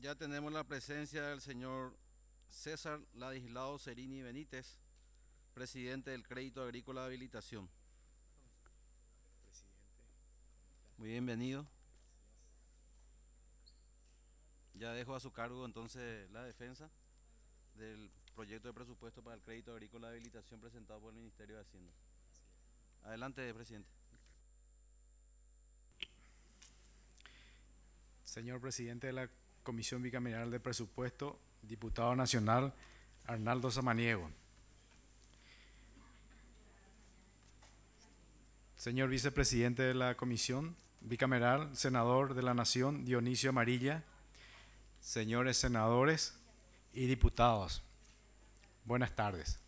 Ya tenemos la presencia del señor César Ladislao Cerini Benítez, presidente del Crédito Agrícola de Habilitación. Muy bienvenido. Ya dejo a su cargo entonces la defensa del proyecto de presupuesto para el Crédito Agrícola de Habilitación presentado por el Ministerio de Hacienda. Adelante, presidente. Señor presidente de la Comisión Bicameral de Presupuesto, diputado nacional Arnaldo Samaniego. Señor vicepresidente de la Comisión Bicameral, senador de la Nación Dionisio Amarilla, señores senadores y diputados, buenas tardes.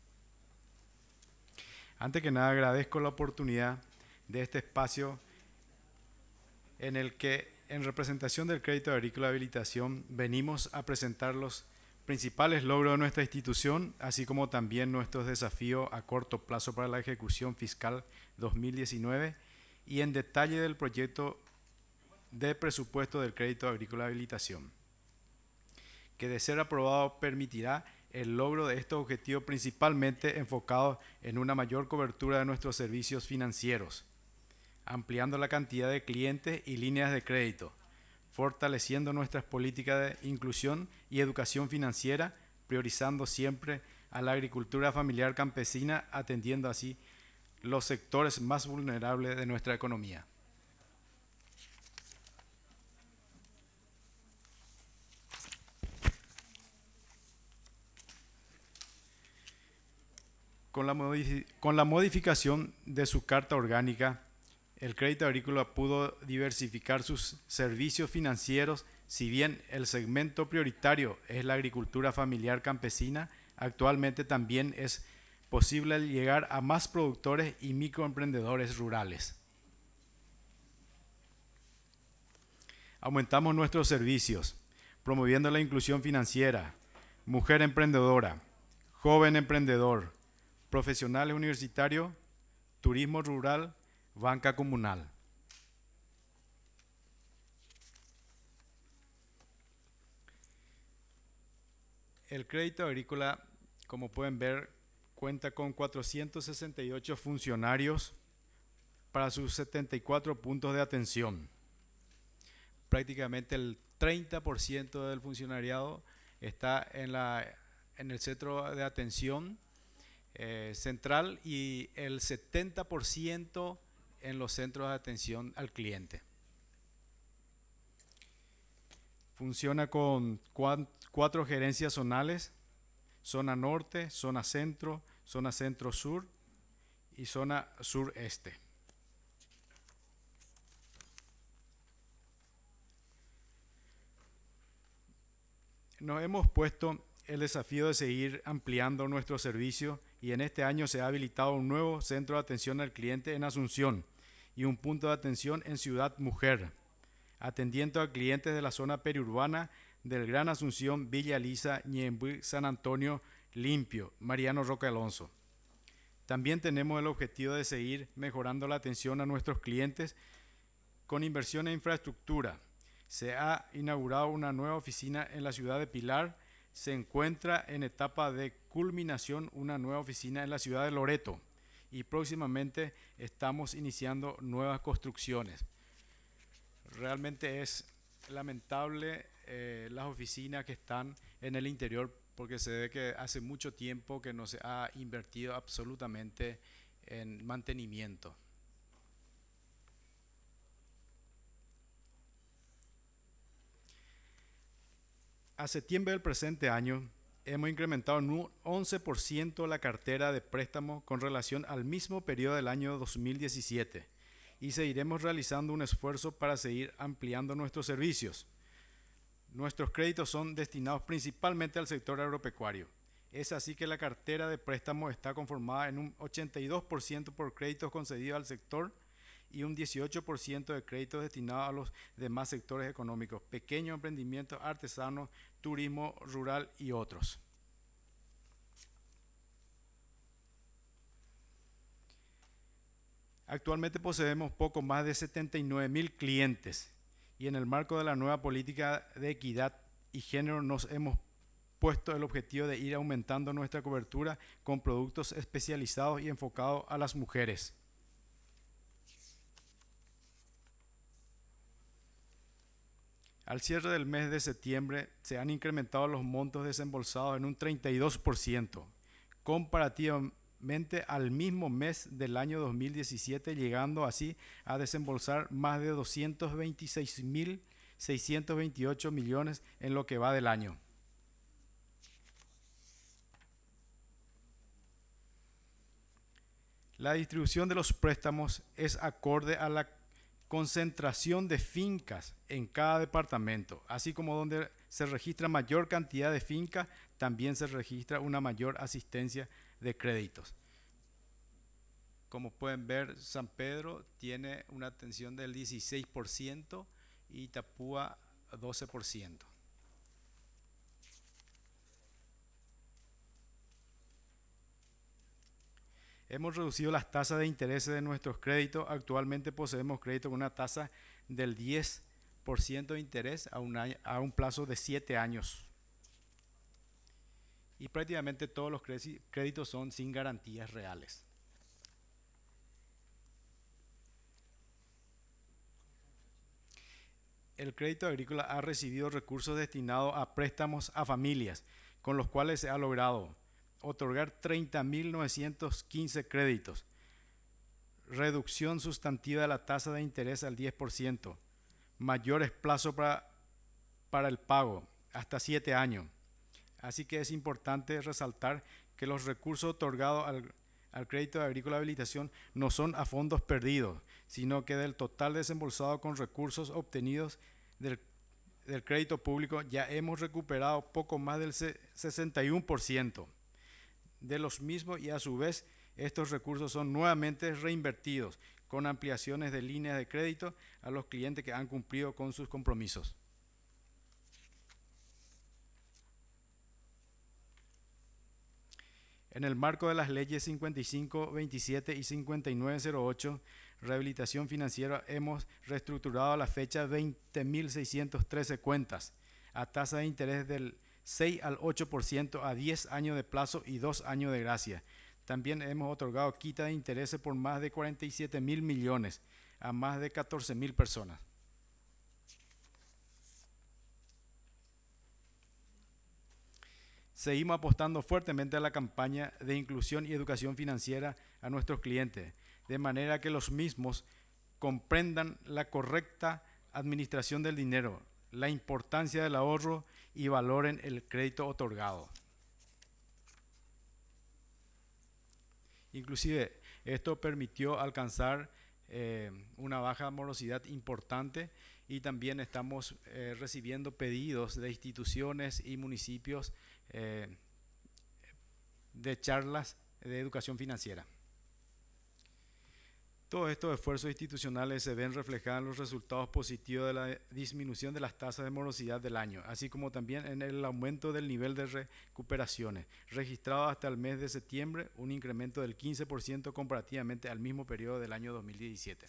Antes que nada agradezco la oportunidad de este espacio en el que, en representación del Crédito Agrícola de Habilitación, venimos a presentar los principales logros de nuestra institución, así como también nuestros desafíos a corto plazo para la ejecución fiscal 2019 y en detalle del proyecto de presupuesto del Crédito Agrícola de Habilitación, que de ser aprobado permitirá el logro de estos objetivos principalmente enfocados en una mayor cobertura de nuestros servicios financieros, ampliando la cantidad de clientes y líneas de crédito, fortaleciendo nuestras políticas de inclusión y educación financiera, priorizando siempre a la agricultura familiar campesina, atendiendo así los sectores más vulnerables de nuestra economía. Con la modificación de su Carta Orgánica, el Crédito Agrícola pudo diversificar sus servicios financieros. Si bien el segmento prioritario es la agricultura familiar campesina, actualmente también es posible llegar a más productores y microemprendedores rurales. Aumentamos nuestros servicios, promoviendo la inclusión financiera, mujer emprendedora, joven emprendedor, profesionales universitarios, turismo rural, banca comunal. El crédito agrícola, como pueden ver, cuenta con 468 funcionarios para sus 74 puntos de atención. Prácticamente el 30% del funcionariado está en el centro de atención central y el 70% en los centros de atención al cliente. Funciona con 4 gerencias zonales: zona norte, zona centro sur y zona sureste. Nos hemos puesto el desafío de seguir ampliando nuestro servicio y en este año se ha habilitado un nuevo centro de atención al cliente en Asunción y un punto de atención en Ciudad Mujer, atendiendo a clientes de la zona periurbana del Gran Asunción, Villa Elisa, Ñemby, San Antonio, Limpio, Mariano Roca Alonso. También tenemos el objetivo de seguir mejorando la atención a nuestros clientes con inversión en infraestructura. Se ha inaugurado una nueva oficina en la ciudad de Pilar. Se encuentra en etapa de culminación una nueva oficina en la ciudad de Loreto y próximamente estamos iniciando nuevas construcciones. Realmente es lamentable las oficinas que están en el interior porque se ve que hace mucho tiempo que no se ha invertido absolutamente en mantenimiento. A septiembre del presente año hemos incrementado en un 11% la cartera de préstamos con relación al mismo periodo del año 2017 y seguiremos realizando un esfuerzo para seguir ampliando nuestros servicios. Nuestros créditos son destinados principalmente al sector agropecuario. Es así que la cartera de préstamos está conformada en un 82% por créditos concedidos al sector y un 18% de créditos destinados a los demás sectores económicos, pequeños emprendimientos, artesanos, turismo rural y otros. Actualmente poseemos poco más de 79.000 clientes y en el marco de la nueva política de equidad y género nos hemos puesto el objetivo de ir aumentando nuestra cobertura con productos especializados y enfocados a las mujeres. Al cierre del mes de septiembre se han incrementado los montos desembolsados en un 32%, comparativamente al mismo mes del año 2017, llegando así a desembolsar más de 226.628 millones en lo que va del año. La distribución de los préstamos es acorde a la concentración de fincas en cada departamento, así como donde se registra mayor cantidad de fincas, también se registra una mayor asistencia de créditos. Como pueden ver, San Pedro tiene una atención del 16% y Itapúa 12%. Hemos reducido las tasas de interés de nuestros créditos. Actualmente poseemos créditos con una tasa del 10% de interés a un plazo de 7 años. Y prácticamente todos los créditos son sin garantías reales. El crédito agrícola ha recibido recursos destinados a préstamos a familias, con los cuales se ha logrado otorgar 30.915 créditos, reducción sustantiva de la tasa de interés al 10%, mayores plazos para el pago, hasta 7 años. Así que es importante resaltar que los recursos otorgados al crédito de agrícola habilitación no son a fondos perdidos, sino que del total desembolsado con recursos obtenidos del crédito público ya hemos recuperado poco más del 61% de los mismos, y a su vez estos recursos son nuevamente reinvertidos con ampliaciones de líneas de crédito a los clientes que han cumplido con sus compromisos. En el marco de las leyes 5527 y 5908, rehabilitación financiera, hemos reestructurado a la fecha 20.613 cuentas a tasa de interés del 6 al 8% a 10 años de plazo y 2 años de gracia. También hemos otorgado quita de intereses por más de 47.000 millones a más de 14.000 personas. Seguimos apostando fuertemente a la campaña de inclusión y educación financiera a nuestros clientes, de manera que los mismos comprendan la correcta administración del dinero, la importancia del ahorro y valoren el crédito otorgado. Inclusive, esto permitió alcanzar una baja morosidad importante, y también estamos recibiendo pedidos de instituciones y municipios de charlas de educación financiera. Todos estos esfuerzos institucionales se ven reflejados en los resultados positivos de la disminución de las tasas de morosidad del año, así como también en el aumento del nivel de recuperaciones, registrado hasta el mes de septiembre, un incremento del 15% comparativamente al mismo periodo del año 2017.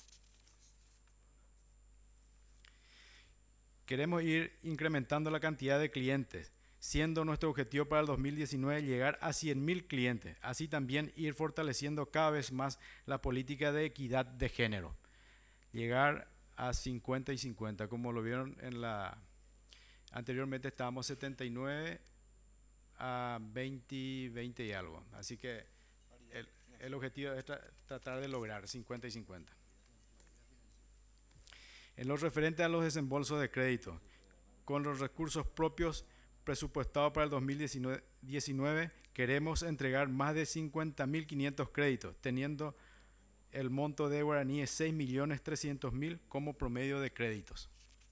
Queremos ir incrementando la cantidad de clientes, siendo nuestro objetivo para el 2019 llegar a 100.000 clientes, así también ir fortaleciendo cada vez más la política de equidad de género, llegar a 50 y 50, como lo vieron anteriormente estábamos 79 a 20 y algo, así que el objetivo es tratar de lograr 50 y 50. En lo referente a los desembolsos de crédito, con los recursos propios presupuestado para el 2019, queremos entregar más de 50.500 créditos, teniendo el monto de guaraníes 6.300.000 como promedio de créditos.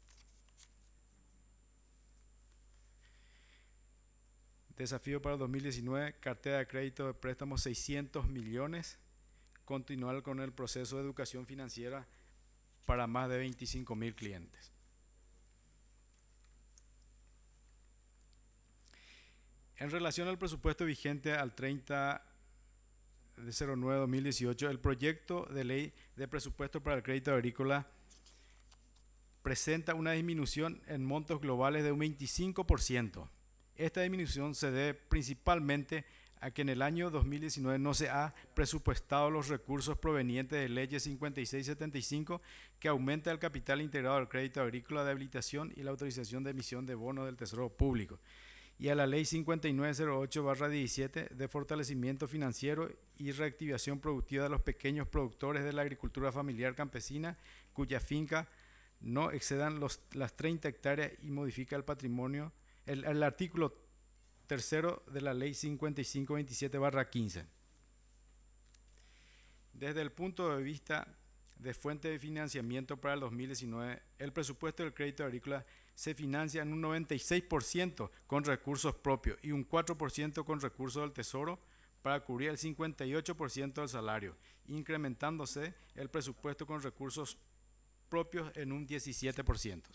Desafío para el 2019, cartera de crédito de préstamos 600 millones, continuar con el proceso de educación financiera para más de 25.000 clientes. En relación al presupuesto vigente al 30 de 09-2018, el proyecto de ley de presupuesto para el crédito agrícola presenta una disminución en montos globales de un 25%. Esta disminución se debe principalmente a que en el año 2019 no se ha presupuestado los recursos provenientes de Ley 5675, que aumenta el capital integrado del crédito agrícola de habilitación y la autorización de emisión de bonos del Tesoro Público, y a la Ley 5908/17 de fortalecimiento financiero y reactivación productiva de los pequeños productores de la agricultura familiar campesina cuya finca no excedan las 30 hectáreas y modifica el patrimonio, el artículo tercero de la Ley 5527/15. Desde el punto de vista de fuente de financiamiento para el 2019, el presupuesto del crédito agrícola se financia en un 96% con recursos propios y un 4% con recursos del Tesoro para cubrir el 58% del salario, incrementándose el presupuesto con recursos propios en un 17%.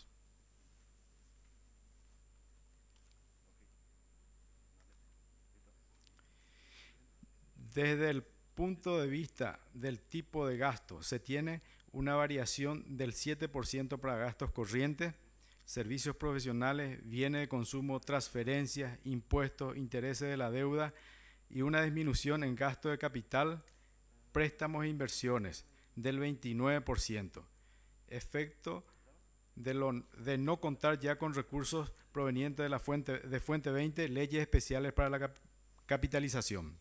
Desde el punto de vista del tipo de gasto, se tiene una variación del 7% para gastos corrientes, servicios profesionales, bienes de consumo, transferencias, impuestos, intereses de la deuda y una disminución en gasto de capital, préstamos e inversiones del 29%. Efecto de no contar ya con recursos provenientes de la fuente 20, leyes especiales para la capitalización.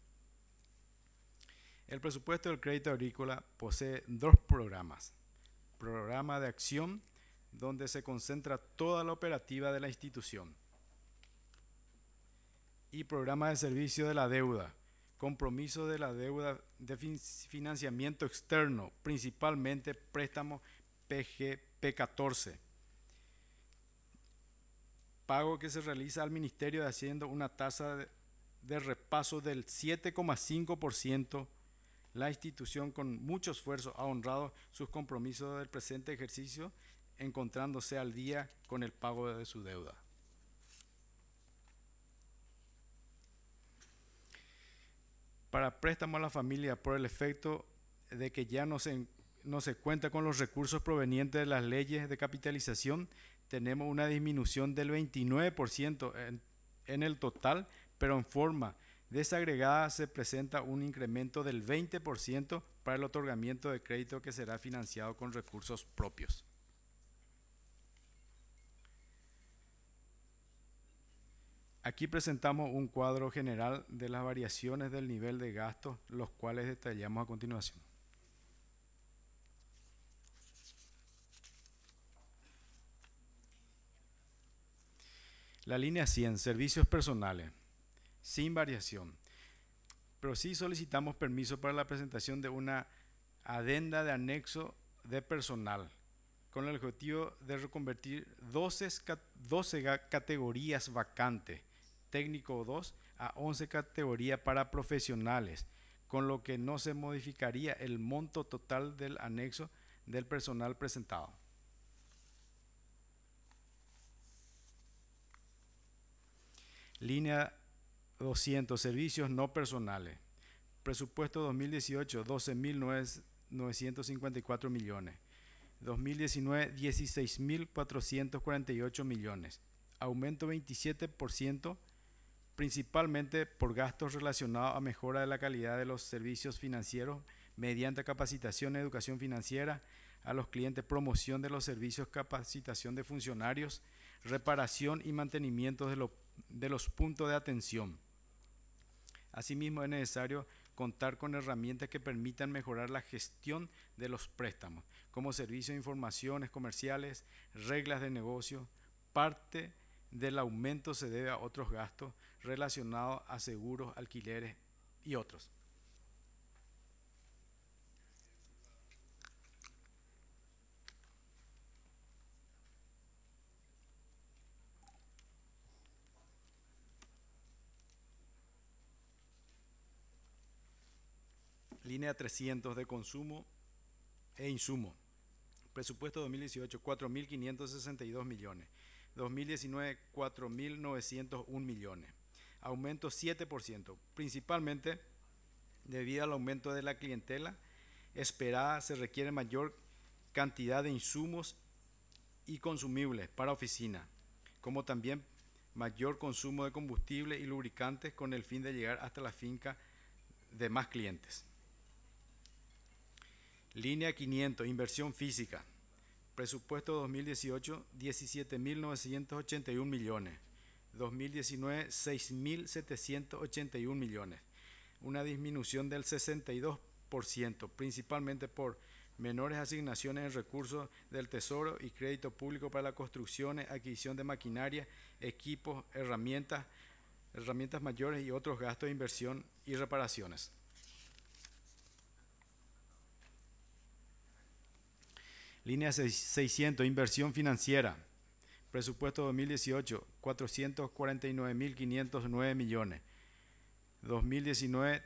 El presupuesto del crédito agrícola posee dos programas. Programa de acción, donde se concentra toda la operativa de la institución, y programa de servicio de la deuda, compromiso de la deuda de financiamiento externo, principalmente préstamo PGP14, pago que se realiza al Ministerio de Hacienda una tasa de repaso del 7,5%. La institución con mucho esfuerzo ha honrado sus compromisos del presente ejercicio, encontrándose al día con el pago de su deuda. Para préstamo a la familia, por el efecto de que ya no se cuenta con los recursos provenientes de las leyes de capitalización, tenemos una disminución del 29% en el total, pero en forma desagregada se presenta un incremento del 20% para el otorgamiento de crédito que será financiado con recursos propios. Aquí presentamos un cuadro general de las variaciones del nivel de gasto, los cuales detallamos a continuación. La línea 100, servicios personales, sin variación, pero sí solicitamos permiso para la presentación de una adenda de anexo de personal, con el objetivo de reconvertir 12 categorías vacantes, técnico 2, a 11 categorías para profesionales, con lo que no se modificaría el monto total del anexo del personal presentado. Línea 200, servicios no personales. Presupuesto 2018, 12.954 millones. 2019, 16.448 millones. Aumento 27%, principalmente por gastos relacionados a mejora de la calidad de los servicios financieros mediante capacitación y educación financiera a los clientes, promoción de los servicios, capacitación de funcionarios, reparación y mantenimiento de los puntos de atención. Asimismo, es necesario contar con herramientas que permitan mejorar la gestión de los préstamos, como servicios de informaciones comerciales, reglas de negocio. Parte del aumento se debe a otros gastos relacionados a seguros, alquileres y otros. Línea 300 de consumo e insumo. Presupuesto 2018, 4.562 millones. 2019, 4.901 millones. Aumento 7%, principalmente debido al aumento de la clientela esperada. Se requiere mayor cantidad de insumos y consumibles para oficina, como también mayor consumo de combustible y lubricantes con el fin de llegar hasta la finca de más clientes. Línea 500, inversión física. Presupuesto 2018, 17.981 millones. 2019, 6.781 millones. Una disminución del 62%, principalmente por menores asignaciones en recursos del Tesoro y crédito público para la construcción, adquisición de maquinaria, equipos, herramientas mayores y otros gastos de inversión y reparaciones. Línea 600, inversión financiera. Presupuesto 2018, 449.509 millones. 2019,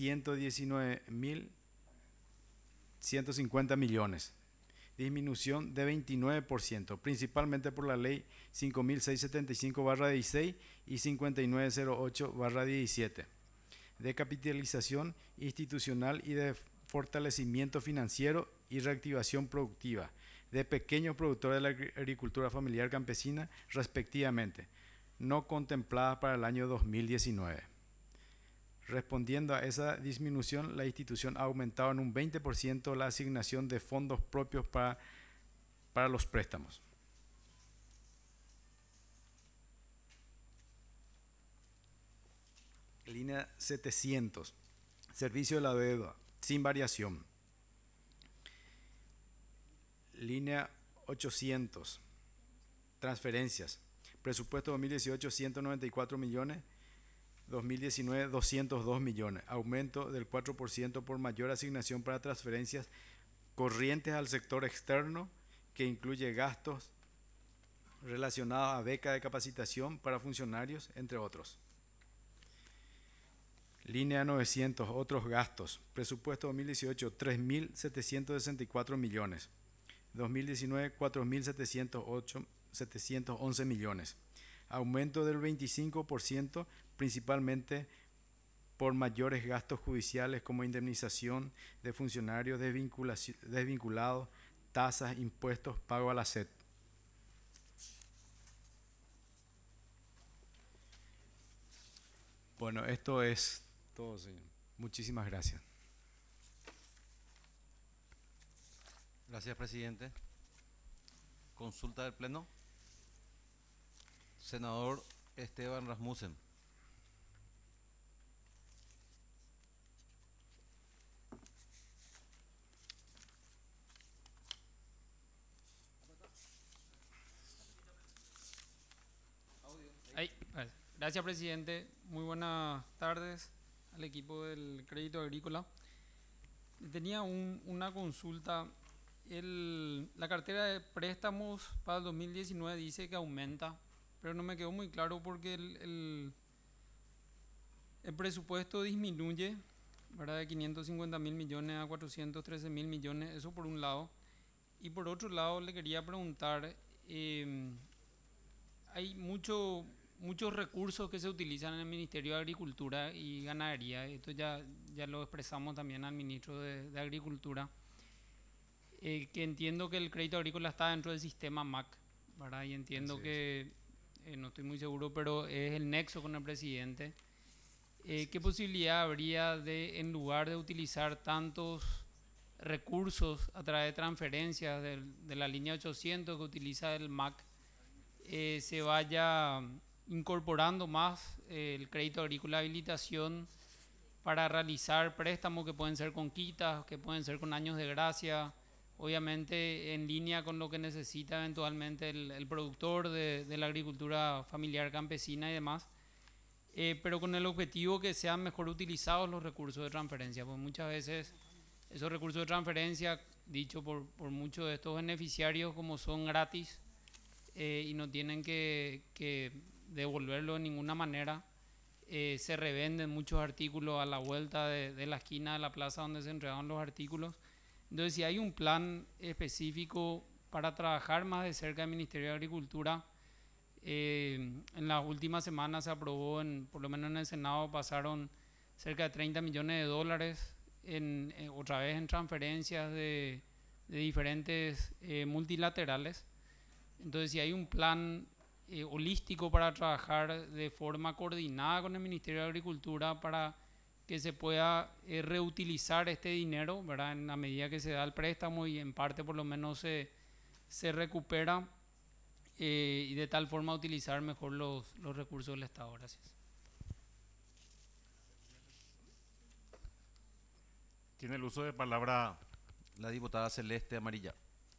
319.150 millones. Disminución de 29%, principalmente por la ley 5.675/16 y 5908/17, de capitalización institucional y de fortalecimiento financiero y reactivación productiva de pequeños productores de la agricultura familiar campesina, respectivamente, no contempladas para el año 2019. Respondiendo a esa disminución, la institución ha aumentado en un 20% la asignación de fondos propios para los préstamos. Línea 700, servicio de la deuda, sin variación. Línea 800, transferencias. Presupuesto 2018, 194 millones. 2019, 202 millones. Aumento del 4% por mayor asignación para transferencias corrientes al sector externo, que incluye gastos relacionados a beca de capacitación para funcionarios, entre otros. Línea 900, otros gastos. Presupuesto 2018, 3.764 millones. 2019, 4.711 millones. Aumento del 25%, principalmente por mayores gastos judiciales como indemnización de funcionarios desvinculados, tasas, impuestos, pago a la SED. Bueno, esto es todo, señor. Muchísimas gracias. Gracias, presidente. Consulta del Pleno. Senador Esteban Rasmussen. Gracias, presidente. Muy buenas tardes al equipo del Crédito Agrícola. Tenía una consulta. La cartera de préstamos para el 2019 dice que aumenta, pero no me quedó muy claro porque el presupuesto disminuye, ¿verdad? De 550.000 millones a 413.000 millones, eso por un lado. Y por otro lado le quería preguntar, hay muchos recursos que se utilizan en el Ministerio de Agricultura y Ganadería. Esto ya lo expresamos también al ministro de Agricultura, que entiendo que el crédito agrícola está dentro del sistema MAC, ¿verdad? Y entiendo que, no estoy muy seguro, pero es el nexo con el presidente. ¿Qué posibilidad habría de, en lugar de utilizar tantos recursos a través de transferencias de la línea 800 que utiliza el MAC, se vaya incorporando más el crédito agrícola de habilitación para realizar préstamos que pueden ser con quitas, que pueden ser con años de gracia, obviamente en línea con lo que necesita eventualmente el productor de la agricultura familiar campesina y demás, pero con el objetivo que sean mejor utilizados los recursos de transferencia, porque muchas veces esos recursos de transferencia, dicho por muchos de estos beneficiarios, como son gratis y no tienen que devolverlo de ninguna manera, se revenden muchos artículos a la vuelta de la esquina de la plaza donde se entregaban los artículos. Entonces, si hay un plan específico para trabajar más de cerca del Ministerio de Agricultura, en las últimas semanas se aprobó, por lo menos en el Senado, pasaron cerca de 30 millones de dólares otra vez en transferencias de diferentes multilaterales. Entonces, si hay un plan holístico para trabajar de forma coordinada con el Ministerio de Agricultura para que se pueda reutilizar este dinero, ¿verdad? En la medida que se da el préstamo y en parte por lo menos se recupera y de tal forma utilizar mejor los recursos del Estado. Gracias. Tiene el uso de palabra la diputada Celeste Amarilla.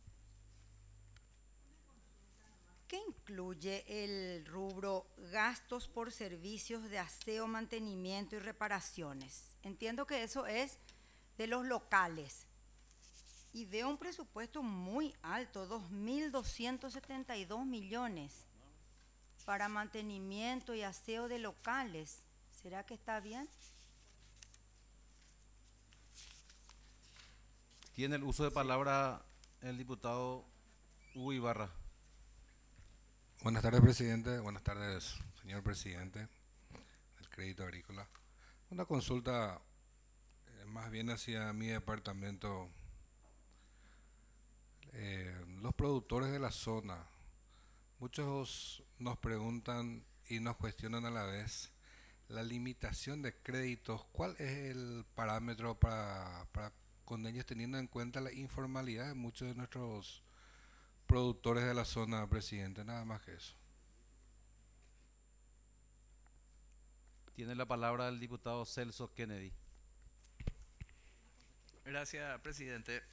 ¿Qué incluye el rubro gastos por servicios de aseo, mantenimiento y reparaciones? Entiendo que eso es de los locales. Y veo un presupuesto muy alto, 2.272 millones para mantenimiento y aseo de locales. ¿Será que está bien? Tiene el uso de palabra el diputado Hugo Ibarra. Buenas tardes, presidente. Buenas tardes, señor presidente del Crédito Agrícola. Una consulta más bien hacia mi departamento. Los productores de la zona, muchos nos preguntan y nos cuestionan a la vez la limitación de créditos. ¿Cuál es el parámetro para con ellos, teniendo en cuenta la informalidad de muchos de nuestros productores de la zona, presidente? Nada más que eso. Tiene la palabra el diputado Celso Kennedy. Gracias, presidente.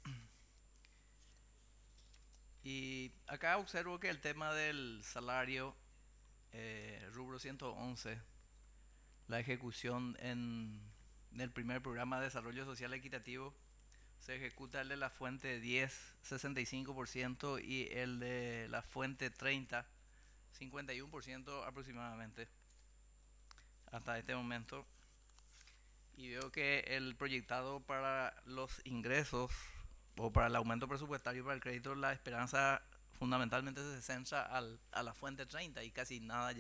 Y acá observo que el tema del salario, rubro 111, la ejecución en el primer programa de desarrollo social equitativo, se ejecuta el de la fuente 10, 65%, y el de la fuente 30, 51% aproximadamente, hasta este momento. Y veo que el proyectado para los ingresos o para el aumento presupuestario para el crédito, la esperanza fundamentalmente se centra a la fuente 30 y casi nada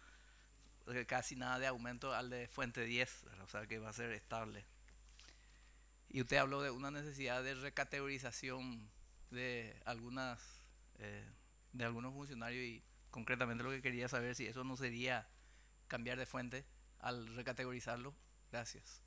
de aumento al de fuente 10, o sea que va a ser estable. Y usted habló de una necesidad de recategorización de algunos funcionarios, y concretamente lo que quería saber si eso no sería cambiar de fuente al recategorizarlo. Gracias.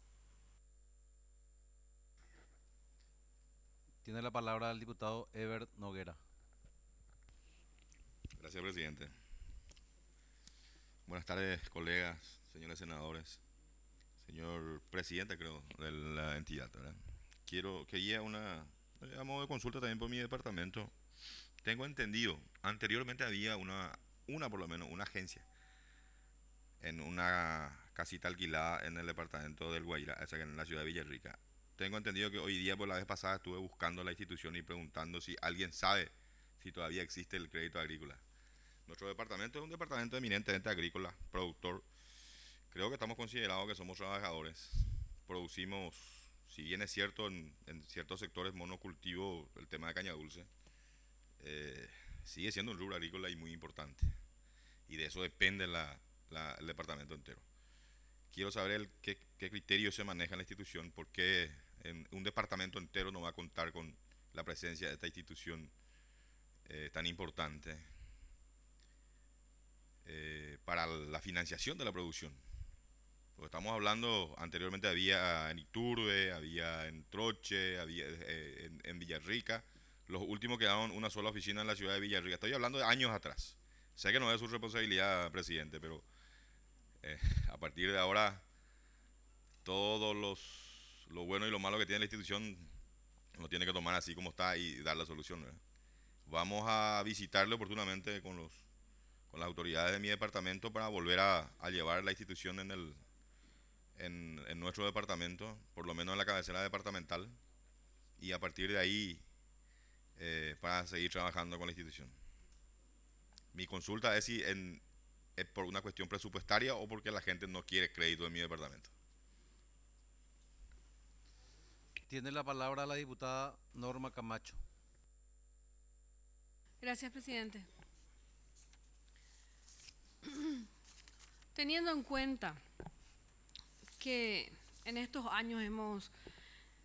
Tiene la palabra el diputado Ever Noguera. Gracias, presidente. Buenas tardes, colegas, señores senadores, señor presidente, creo, de la entidad, ¿verdad? Quería a modo de consulta también por mi departamento. Tengo entendido, anteriormente había por lo menos, una agencia en una casita alquilada en el departamento del Guairá, o sea, en la ciudad de Villarrica. Tengo entendido que hoy día, por la vez pasada, estuve buscando la institución y preguntando si alguien sabe si todavía existe el crédito agrícola. Nuestro departamento es un departamento eminentemente agrícola, productor. Creo que estamos considerados que somos trabajadores. Producimos, si bien es cierto, en ciertos sectores monocultivo, el tema de caña dulce, sigue siendo un rubro agrícola y muy importante. Y de eso depende el departamento entero. Quiero saber qué criterio se maneja en la institución, porque en un departamento entero no va a contar con la presencia de esta institución tan importante para la financiación de la producción. Porque estamos hablando, anteriormente había en Iturbe, había en Troche, había en Villarrica. Los últimos quedaron una sola oficina en la ciudad de Villarrica. Estoy hablando de años atrás. Sé que no es su responsabilidad, presidente, pero a partir de ahora, todo lo bueno y lo malo que tiene la institución lo tiene que tomar así como está y dar la solución, ¿verdad? Vamos a visitarle oportunamente con las autoridades de mi departamento para volver a llevar la institución en nuestro departamento, por lo menos en la cabecera departamental, y a partir de ahí para seguir trabajando con la institución. Mi consulta es si es por una cuestión presupuestaria o porque la gente no quiere crédito en mi departamento. Tiene la palabra la diputada Norma Camacho. Gracias, presidente. Teniendo en cuenta que en estos años hemos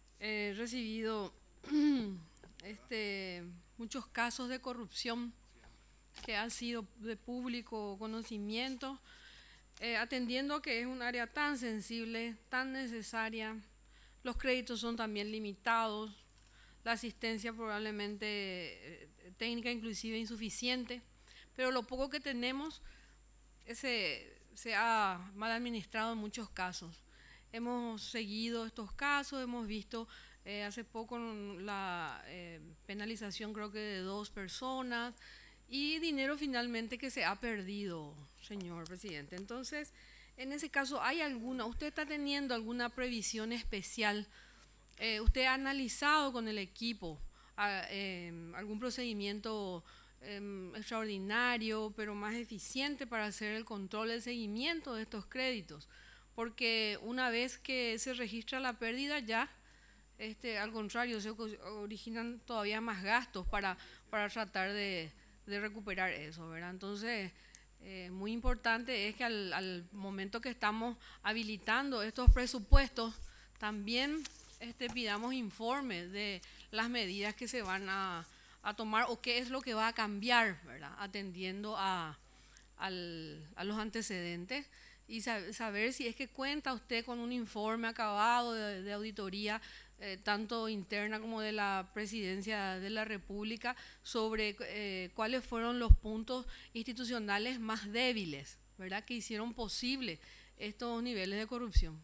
recibido muchos casos de corrupción que ha sido de público conocimiento, atendiendo que es un área tan sensible, tan necesaria. Los créditos son también limitados, la asistencia probablemente técnica inclusive insuficiente, pero lo poco que tenemos se ha mal administrado en muchos casos. Hemos seguido estos casos, hemos visto hace poco la penalización creo que de 2 personas y dinero finalmente que se ha perdido, señor presidente. Entonces, en ese caso, ¿usted está teniendo alguna previsión especial? ¿Usted ha analizado con el equipo algún procedimiento extraordinario, pero más eficiente para hacer el control, el seguimiento de estos créditos? Porque una vez que se registra la pérdida ya, al contrario, se originan todavía más gastos para tratar de recuperar eso, ¿verdad? Entonces, muy importante es que al momento que estamos habilitando estos presupuestos, también pidamos informes de las medidas que se van a tomar o qué es lo que va a cambiar, ¿verdad? Atendiendo a los antecedentes y saber si es que cuenta usted con un informe acabado de auditoría, tanto interna como de la Presidencia de la República, sobre cuáles fueron los puntos institucionales más débiles, ¿verdad?, que hicieron posible estos niveles de corrupción.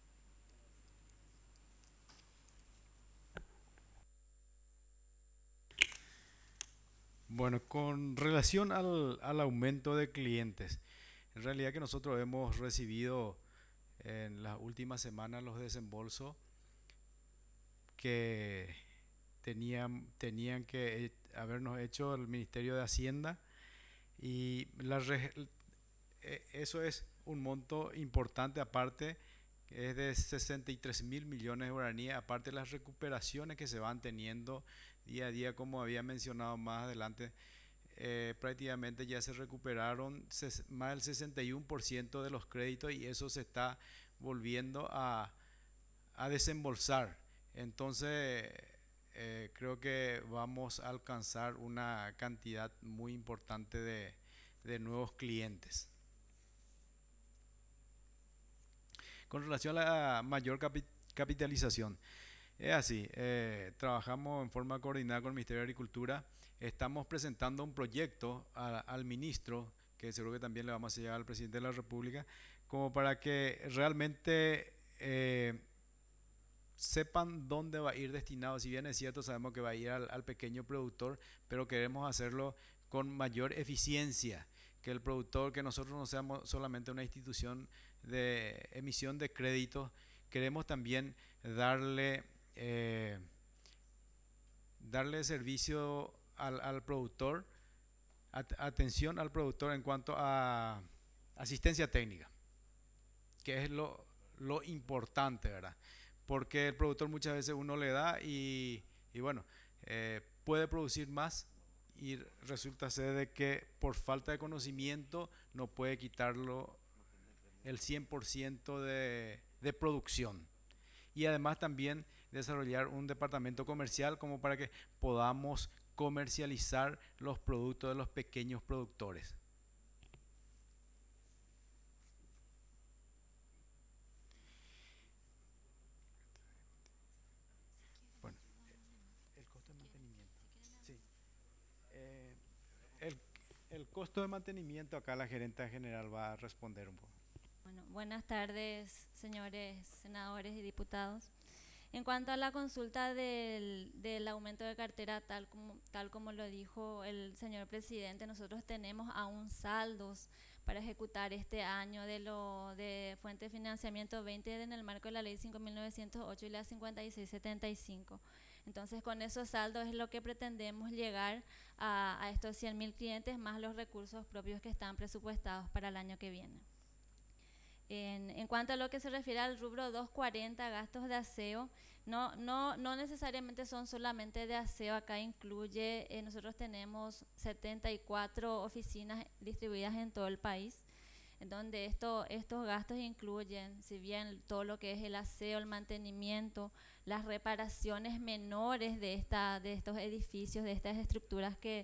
Bueno, con relación al aumento de clientes, en realidad que nosotros hemos recibido en las últimas semanas los desembolsos que tenían que habernos hecho el Ministerio de Hacienda y eso es un monto importante aparte, que es de 63.000 millones de guaraníes, aparte de las recuperaciones que se van teniendo día a día, como había mencionado más adelante. Prácticamente ya se recuperaron más del 61% de los créditos y eso se está volviendo a desembolsar. Entonces, creo que vamos a alcanzar una cantidad muy importante de nuevos clientes. Con relación a la mayor capitalización, es así, trabajamos en forma coordinada con el Ministerio de Agricultura, estamos presentando un proyecto al ministro, que seguro que también le vamos a llevar al presidente de la República, como para que realmente sepan dónde va a ir destinado. Si bien es cierto, sabemos que va a ir al pequeño productor, pero queremos hacerlo con mayor eficiencia, que el productor, que nosotros no seamos solamente una institución de emisión de créditos, queremos también darle servicio al productor, atención al productor en cuanto a asistencia técnica, que es lo importante, ¿verdad? Porque el productor muchas veces uno le da y bueno, puede producir más y resulta ser de que por falta de conocimiento no puede quitarlo el 100% de producción. Y además también desarrollar un departamento comercial como para que podamos comercializar los productos de los pequeños productores. Bueno, el costo de mantenimiento. Sí. El costo de mantenimiento, acá la gerente general va a responder un poco. Bueno, buenas tardes, señores senadores y diputados. En cuanto a la consulta del aumento de cartera, tal como lo dijo el señor presidente, nosotros tenemos aún saldos para ejecutar este año de fuente de financiamiento 20 en el marco de la ley 5.908 y la 5675. Entonces, con esos saldos es lo que pretendemos llegar a estos 100.000 clientes, más los recursos propios que están presupuestados para el año que viene. En cuanto a lo que se refiere al rubro 240, gastos de aseo, no necesariamente son solamente de aseo, acá incluye, nosotros tenemos 74 oficinas distribuidas en todo el país, en donde estos gastos incluyen, si bien todo lo que es el aseo, el mantenimiento, las reparaciones menores de estos edificios, de estas estructuras que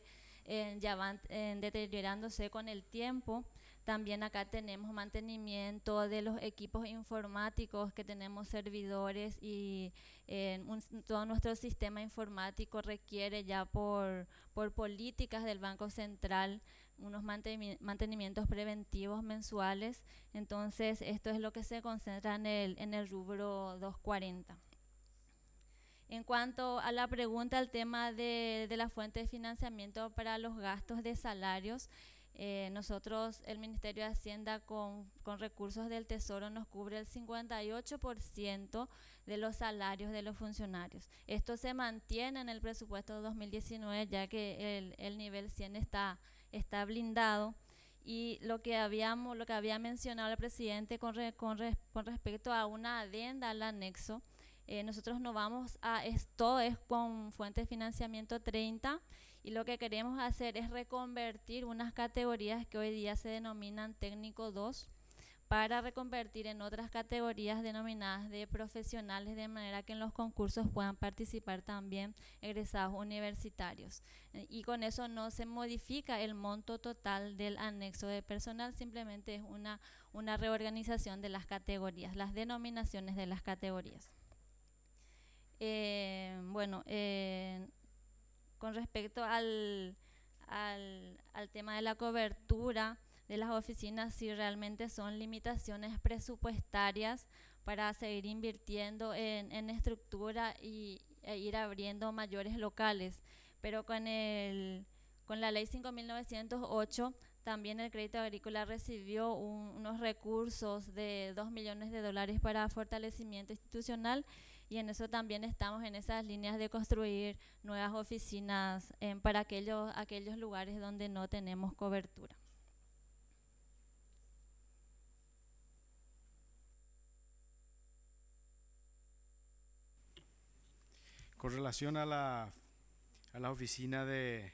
ya van deteriorándose con el tiempo. También acá tenemos mantenimiento de los equipos informáticos, que tenemos servidores y todo nuestro sistema informático requiere ya por políticas del Banco Central unos mantenimientos preventivos mensuales. Entonces esto es lo que se concentra en el rubro 240. En cuanto a la pregunta, el tema de la fuente de financiamiento para los gastos de salarios, nosotros, el Ministerio de Hacienda, con recursos del Tesoro, nos cubre el 58% de los salarios de los funcionarios. Esto se mantiene en el presupuesto de 2019, ya que el nivel 100 está blindado. Y lo que había mencionado el presidente con respecto a una adenda al anexo, nosotros no vamos a, todo es con fuente de financiamiento 30, y lo que queremos hacer es reconvertir unas categorías que hoy día se denominan técnico 2 para reconvertir en otras categorías denominadas de profesionales, de manera que en los concursos puedan participar también egresados universitarios. Y con eso no se modifica el monto total del anexo de personal, simplemente es una reorganización de las categorías, las denominaciones de las categorías. Con respecto al tema de la cobertura de las oficinas, sí realmente son limitaciones presupuestarias para seguir invirtiendo en estructura e ir abriendo mayores locales. Pero con la ley 5.908 también el Crédito Agrícola recibió unos recursos de $2 millones para fortalecimiento institucional, y en eso también estamos en esas líneas de construir nuevas oficinas para aquellos lugares donde no tenemos cobertura. Con relación a la oficina de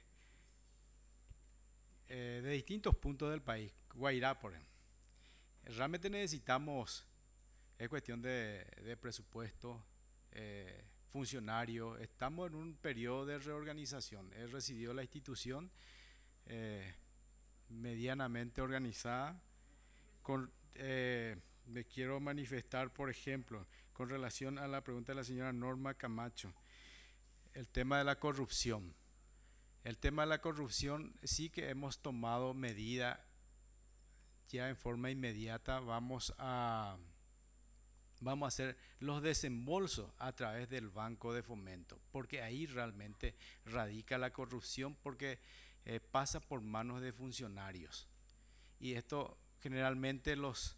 distintos puntos del país, Guairá, por ejemplo, realmente necesitamos, es cuestión de presupuesto, funcionarios. Estamos en un periodo de reorganización. He recibido la institución medianamente organizada. Me quiero manifestar, por ejemplo, con relación a la pregunta de la señora Norma Camacho, el tema de la corrupción. El tema de la corrupción sí que hemos tomado medida ya en forma inmediata. Vamos a hacer los desembolsos a través del Banco de Fomento, porque ahí realmente radica la corrupción, porque pasa por manos de funcionarios. Y esto generalmente los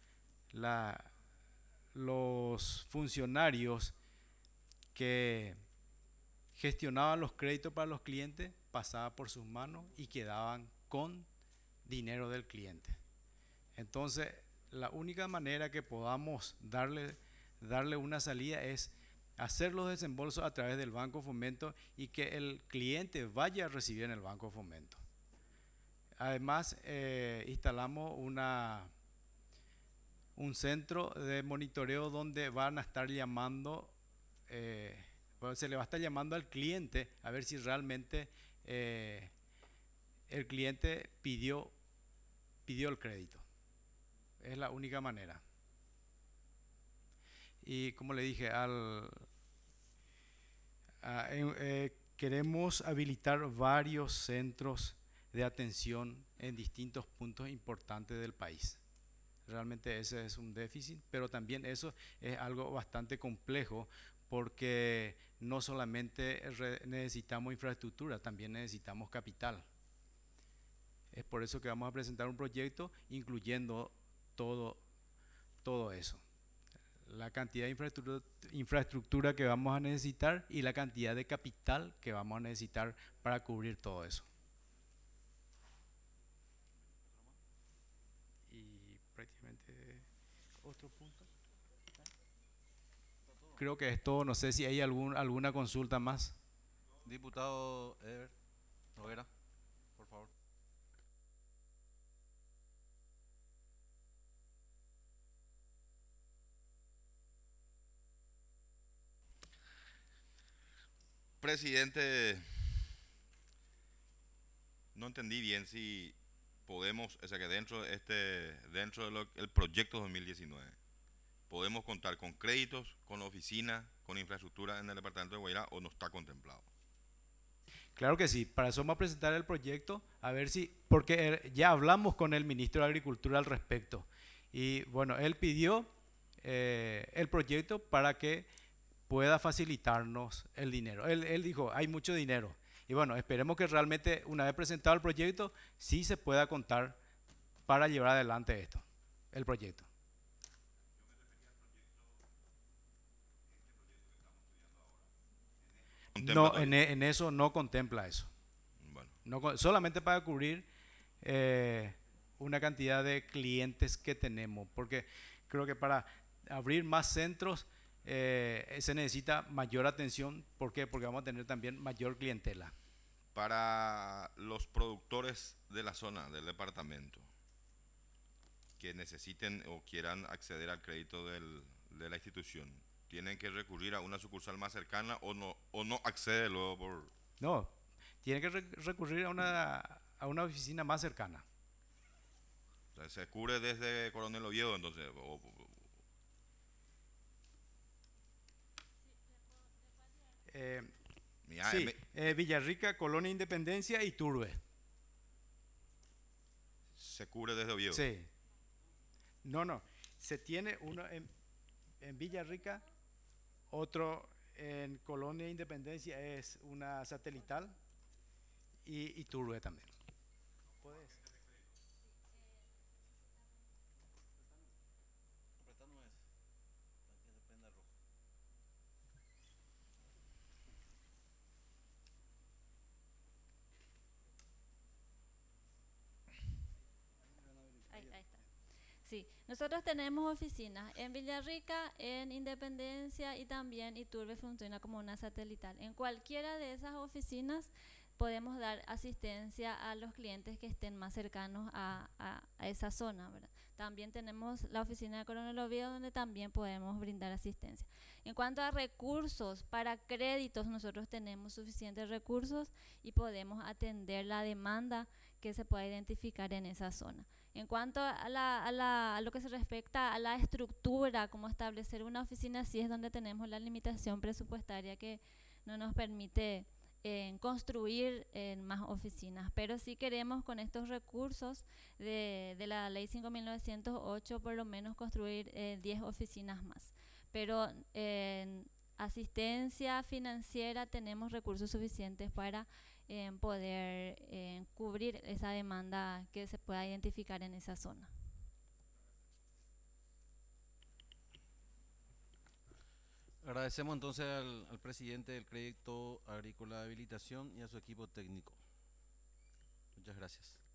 funcionarios que gestionaban los créditos para los clientes pasaban por sus manos y quedaban con dinero del cliente. Entonces, la única manera que podamos darle una salida es hacer los desembolsos a través del Banco Fomento y que el cliente vaya a recibir en el Banco Fomento. Además, instalamos un centro de monitoreo donde van a estar llamando, se le va a estar llamando al cliente a ver si realmente el cliente pidió el crédito. Es la única manera. Y como le dije, queremos habilitar varios centros de atención en distintos puntos importantes del país. Realmente ese es un déficit, pero también eso es algo bastante complejo, porque no solamente necesitamos infraestructura, también necesitamos capital. Es por eso que vamos a presentar un proyecto incluyendo todo eso. La cantidad de infraestructura que vamos a necesitar y la cantidad de capital que vamos a necesitar para cubrir todo eso. Y prácticamente otro punto. Creo que es todo. No sé si hay alguna consulta más. Diputado Eder Noguera, por favor. Presidente, No entendí bien si podemos, o sea que dentro del proyecto 2019, podemos contar con créditos, con oficina, con infraestructura en el departamento de Guairá o no está contemplado. Claro que sí, para eso vamos a presentar el proyecto, a ver si, porque ya hablamos con el ministro de Agricultura al respecto. Y bueno, él pidió el proyecto para que pueda facilitarnos el dinero. Él dijo, hay mucho dinero. Y bueno, esperemos que realmente una vez presentado el proyecto, sí se pueda contar para llevar adelante esto, el proyecto. No, en eso no contempla eso. Bueno. No, solamente para cubrir una cantidad de clientes que tenemos, porque creo que para abrir más centros se necesita mayor atención. ¿Por qué? Porque vamos a tener también mayor clientela. Para los productores de la zona, del departamento, que necesiten o quieran acceder al crédito de la institución, ¿tienen que recurrir a una sucursal más cercana o no accede luego por...? No, tienen que recurrir a una oficina más cercana. O sea, se cubre desde Coronel Oviedo, entonces... Sí, Villarrica, Colonia Independencia y Turbe. ¿Se cubre desde Oviedo? Sí. No, se tiene uno en Villarrica, otro en Colonia Independencia, es una satelital, y Turbe también. ¿Puedes? Ahí está. Sí, nosotros tenemos oficinas en Villarrica, en Independencia y también Iturbe funciona como una satelital. En cualquiera de esas oficinas podemos dar asistencia a los clientes que estén más cercanos a esa zona, ¿verdad? También tenemos la oficina de Coronel Oviedo donde también podemos brindar asistencia. En cuanto a recursos para créditos, nosotros tenemos suficientes recursos y podemos atender la demanda que se pueda identificar en esa zona. En cuanto a lo que se respecta a la estructura, como establecer una oficina, sí es donde tenemos la limitación presupuestaria que no nos permite construir más oficinas, pero sí queremos con estos recursos de la ley 5.908 por lo menos construir 10 oficinas más, pero en asistencia financiera tenemos recursos suficientes para poder cubrir esa demanda que se pueda identificar en esa zona. Agradecemos entonces al presidente del Crédito Agrícola de Habilitación y a su equipo técnico. Muchas gracias.